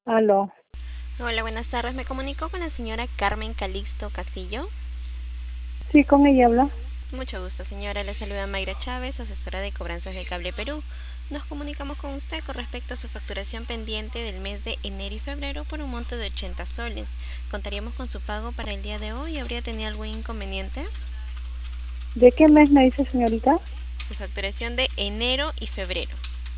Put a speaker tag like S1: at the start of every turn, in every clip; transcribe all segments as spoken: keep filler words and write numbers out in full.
S1: Aló.
S2: Hola, buenas tardes. Me comunico con la señora Carmen Calixto Castillo.
S1: Sí, con ella habla.
S2: Mucho gusto, señora. Le saluda Mayra Chávez, asesora de cobranzas de Cable Perú. Nos comunicamos con usted con respecto a su facturación pendiente del mes de enero y febrero por un monto de ochenta soles. ¿Contaríamos con su pago para el día de hoy? ¿Habría tenido algún inconveniente?
S1: ¿De qué mes me dice, señorita?
S2: Su facturación de enero y febrero.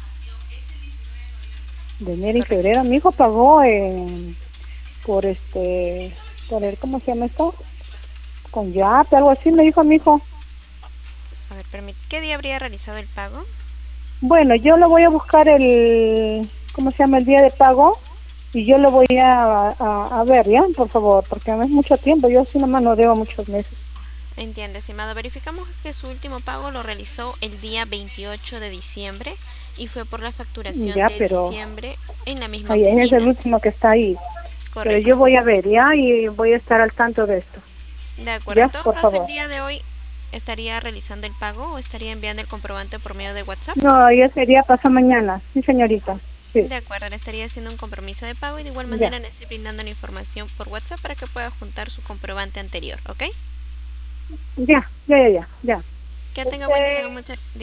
S1: De enero y
S2: Correcto.
S1: febrero. Mi hijo pagó en, por este, por el, ¿cómo se llama esto? Con Yape, algo así me dijo mi hijo.
S2: A ver, permit- ¿qué día habría realizado el pago?
S1: Bueno, yo lo voy a buscar el, ¿cómo se llama? El día de pago y yo lo voy a, a, a ver, ¿ya? Por favor, porque no es mucho tiempo. Yo así nomás no debo muchos meses.
S2: Entiende, estimado. Verificamos que su último pago lo realizó el día veintiocho de diciembre y fue por la facturación
S1: Ya,
S2: de
S1: pero
S2: diciembre en la misma
S1: ahí es el
S2: oficina.
S1: último que está ahí. Pero
S2: Correcto.
S1: yo voy a ver, ¿ya? Y voy a estar al tanto de esto.
S2: De acuerdo.
S1: ¿Ya?
S2: En todo
S1: Por
S2: caso, el
S1: favor.
S2: día de hoy estaría realizando el pago o estaría enviando el comprobante por medio de WhatsApp.
S1: No, ya sería pasado mañana. Sí, señorita. Sí,
S2: De acuerdo, le estaría haciendo un compromiso de pago y de igual
S1: ya.
S2: manera le estoy brindando la información por WhatsApp para que pueda juntar su comprobante anterior, ¿ok?
S1: Ya, ya, ya, ya. ya.
S2: Que tenga buen día,
S1: Este,
S2: muchas